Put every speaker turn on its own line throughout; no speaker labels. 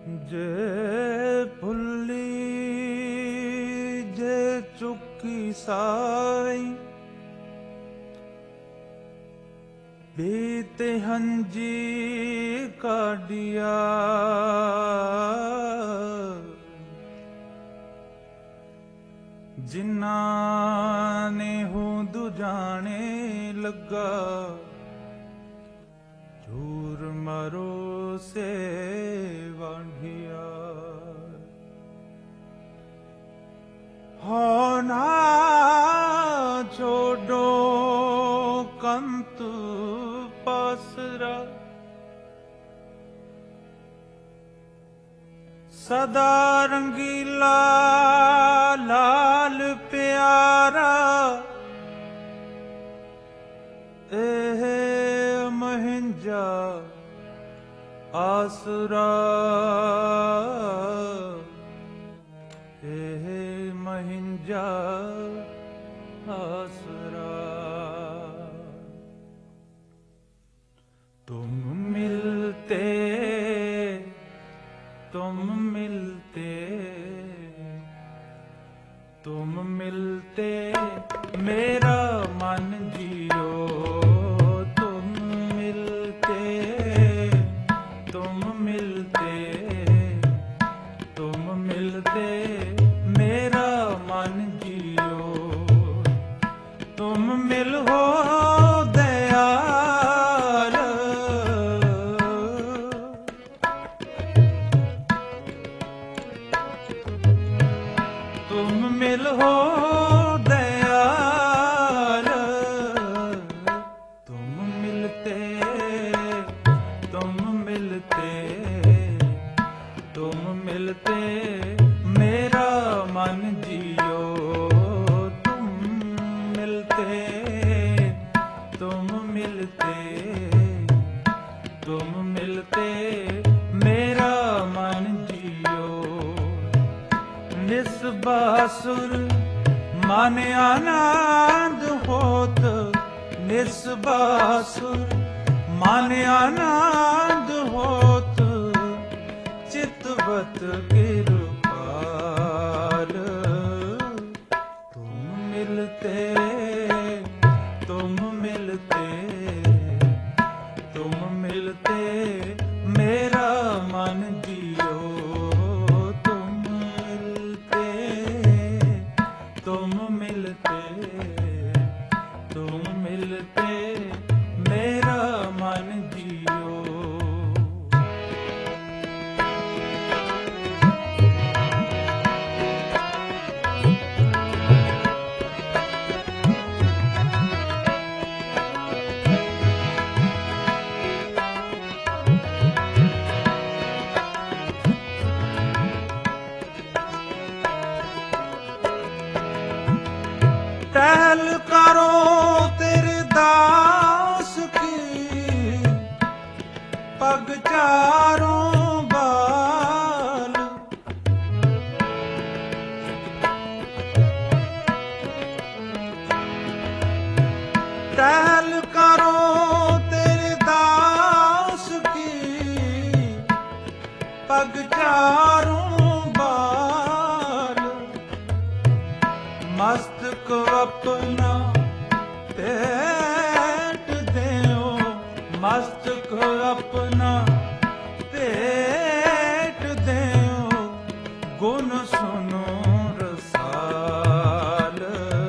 ਜੇ ਭੁੱਲੀ ਜੇ ਚੁੱਕੀ ਸਾਈ ਬੀਤੇ ਹੰਜੀ ਕਾਢਿਆ ਜਿਨ੍ਹਾਂ ਨੇ ਹੋਂਦ ਜਾਣੇ ਲੱਗਾ ਝੂਰ ਮਰੋ ਸੇ ਵਾਂਢਿਆ ਹੋ ਨਾ ਛੋਡੋ ਕੰਤ ਪਾਸਰਾ ਸਦਾ ਰੰਗੀਲਾ ਲਾਲ ਪਿਆਰਾ ਇਹ ਮਹਿੰਜਾ ਆਸਰਾ ਇਹ ਮਹਿੰਜਾ ਆਸਰਾ ਤੁਮ ਮਿਲਤੇ तुम मिलते मेरा मन जियो तुम मिलते मेरा मन जियो तुम मिल हो दयाल तुम मिल हो दयाल तुम मिलते मेरा मन जियो तुम मिलते मेरा मन जियो निस्बासुर मन आनंद होत निस्बासुर मन आनंद होत चितवत कृपाल तुम मिलते मेरा मन जियो तुम मिलते मेरा मन जियो टहल करो तेरे दास की पग चारों बाल टहल करो तेरे दास की पग चारों बाल मस्तक अपना भेंट देओ मस्तक अपना भेंट देओ गुण सुनो रसाल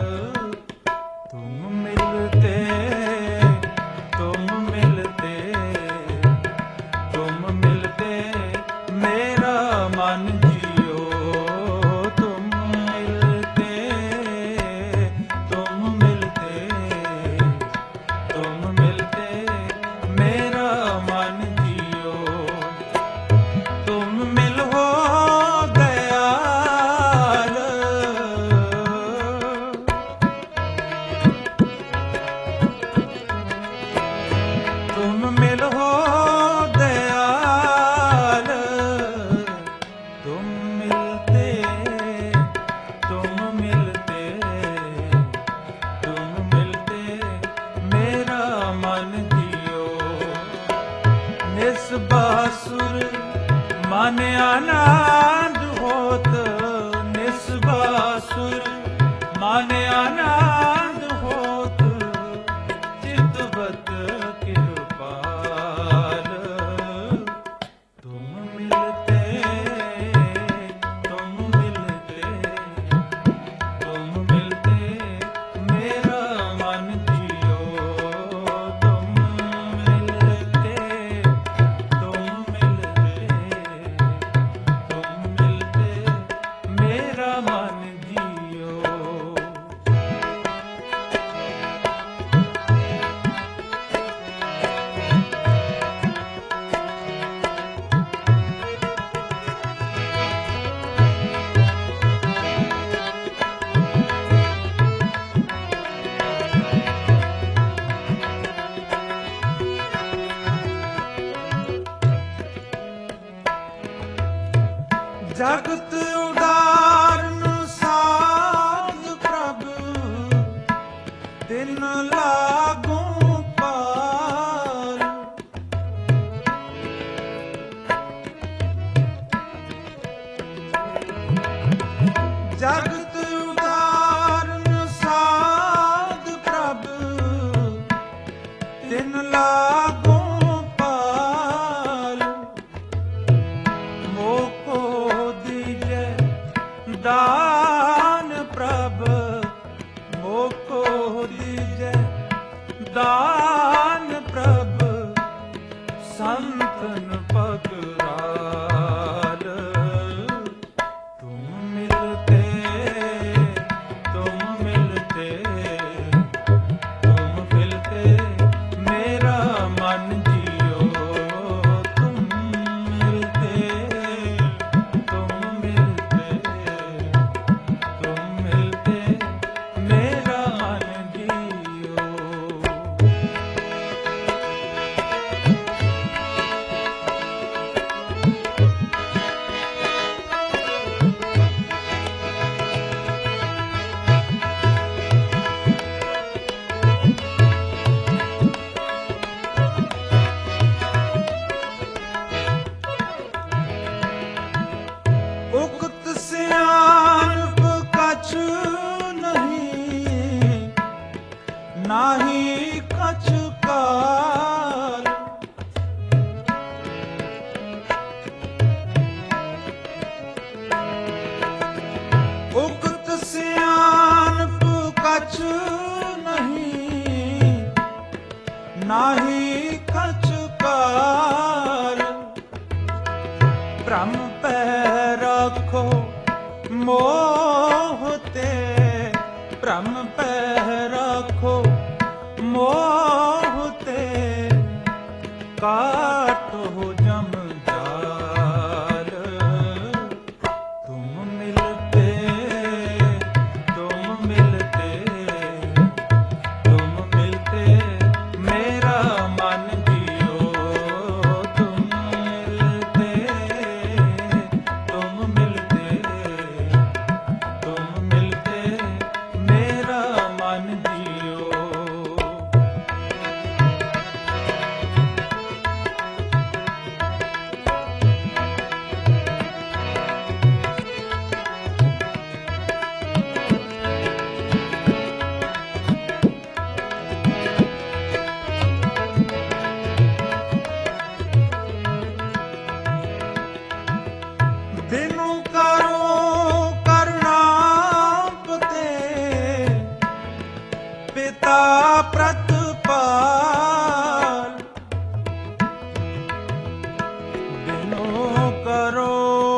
तुम मिलते मेरा मन जियो तुम मिलते मेरा मन जियो तुम मिल हो दयाल तुम मिल हो दयाल तुम मिलते मेरा मन जियो निस्बासुर ਮਨ ਆਨੰਦ ਹੋਤ ਨਿਸਬਾਸੁਰ, ਮਨ ਆਨੰਦ ਹੋਤ ਚਿਤਵਤ ਕਿਰਪਾਲ। ਤੁਮ ਮਿਲਤੇ ਮੇਰਾ ਮਨ ਜੀਓ। ਤੁਮ ਮਿਲਤੇ ਮੇਰਾ ਮਨ ਜੀਓ। ਜਗਤ ਉਦਾਰਨ ਸਾਧ ਪ੍ਰਭ, ਤਿਨ ਲਾਗੋਂ ਪਾਰ। ਜਗਤ ਉਦਾਰਨ ਸਾਧ ਪ੍ਰਭ, ਤਿਨ ਲਾਗੋਂ ਪਾਰ। ਮੋਕੋ ਦਾਨ ਪ੍ਰਭ, ਮੋਕੋ ਦੀਜੈ ਦਾਨ ਪ੍ਰਭ। ਸੰਤਨ ਪਗਰਾਲ, ਤੁਮ ਮਿਲਤੇ ਮੇਰਾ ਮਨ ਜੀਓ। ਤੁਮ ਮਿਲਤੇ ਮੇਰਾ ਮਨ ਜੀਓ। ਉਕਤ ਸਿਆਣਪ ਕਛ ਨਹੀਂ, ਨਾਹੀ ਕਛ ਕਾਲ। ਉਕਤ ਸਿਆਣਪ ਕਛ ਨਹੀਂ, ਨਾਹੀ ਕਛ ਕਾਲ। ਭ੍ਰਮ ਪੈ ਰੱਖੋ ਮੋਹ ਤੇ, ਭ੍ਰਮ ਪੈ ਰੱਖੋ ਮੋਹ ਤੇ। ਕਾਟੋ ਜਮ ਜਾਲ, ਤੁਮ ਮਿਲਤੇ ਮੇਰਾ ਮਨ ਜੀਓ। ਤੁਮ ਮਿਲਤੇ ਮੇਰਾ ਮਨ ਜੀਓ। ਦਿਨੁ ਕਰੋ ਕਰਨਾਪਤੇ, ਪਿਤਾ ਪ੍ਰਤਪਾਲ। ਦਿਨੁ ਕਰੋ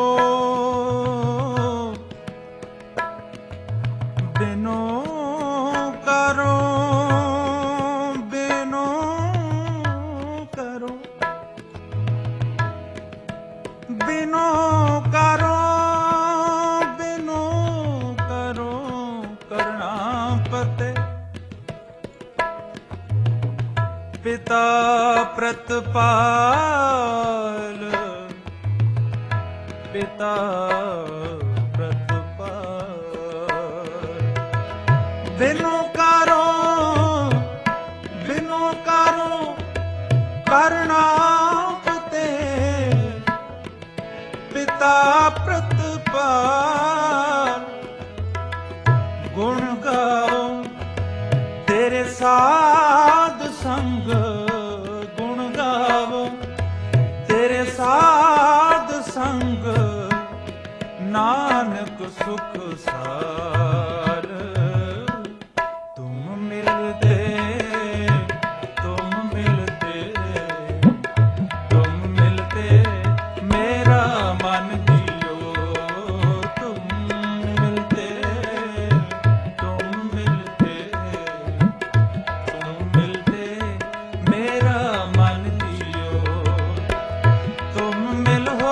ਪਿਤਾ ਪ੍ਰਤਪਾਲ, ਪਿਤਾ ਪ੍ਰਤਪਾਲ। ਬਿਨੁ ਕਰੋ ਕਰਨਾ ਤੇ, पिता प्रतपाल गुण गाओ तेरे साध संग गुण गाओ तेरे साध संग नानक सुख सार तुम मिलते मेरा मन जियो तुम मिलते मेरा मन जियो तुम मिलो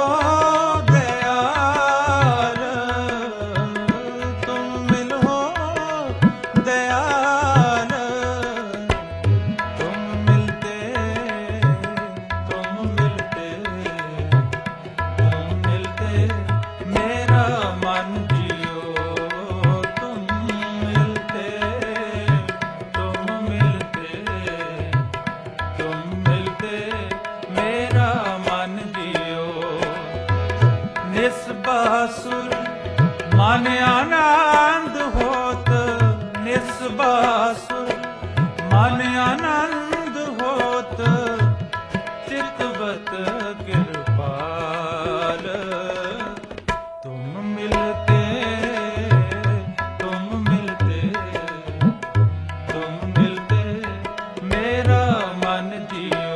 दयाल तुम मिलो दयाल तुम मिलते मेरा मन जियो तुम मिलते मेरा मन जियो निस्बासुर मन आनंद होत निस्बासुर मन आनंद होत चितवत कृपाल तुम मिलते मेरा मन जियो